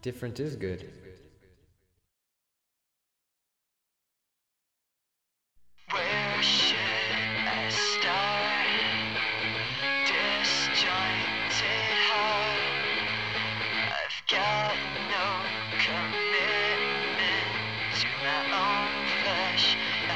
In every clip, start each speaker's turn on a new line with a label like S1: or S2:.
S1: Different is good.
S2: Where should I start? Disjointed heart. I've got no commitment to my own flesh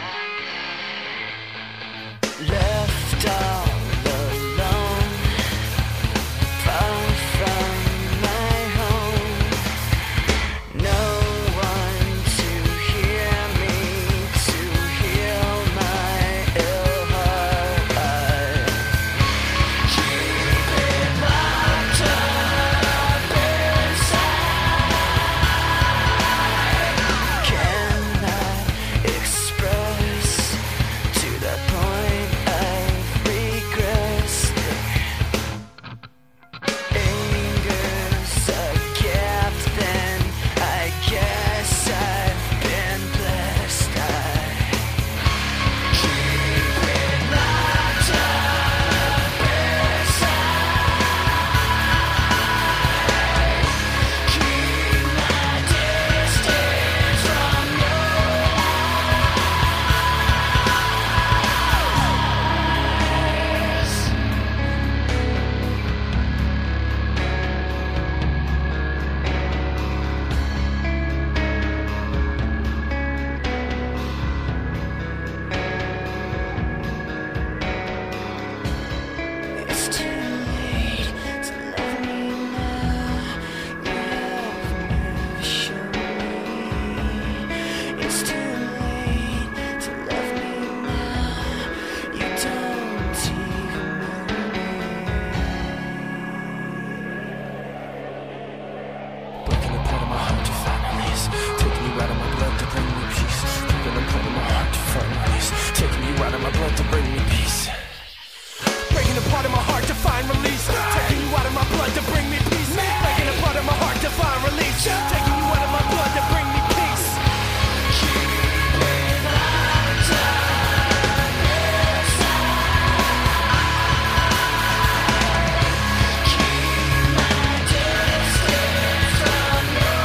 S2: and blood. Left all alone, far from my home. No one to hear me, to heal my ill heart. Keep it locked up inside. Cannot express to the point of regress. Anger's a gift, then I guess I've been blessed. I keep it locked up inside. Keep my distance from your eyes. It's too late to love me now. You have never shown me. It's too late to love me now. You don't even know me.
S3: Breaking apart of my heart to find release. Taking you out of my blood to bring me peace. Breaking apart of my heart to find release. Taking you out of my blood to bring me peace. Breaking apart of my heart to find release. Taking you out of my blood to bring me peace. Breaking apart of my heart to find release. Taking you out of my blood to bring me peace.
S2: Keep it locked up inside. Keep my distance from your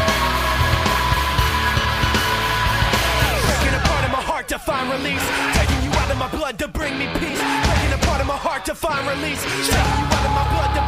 S3: Breaking apart of my heart to find release. Taking you out of my blood to bring me peace. Breaking apart of my heart to find release. Taking you out of my blood to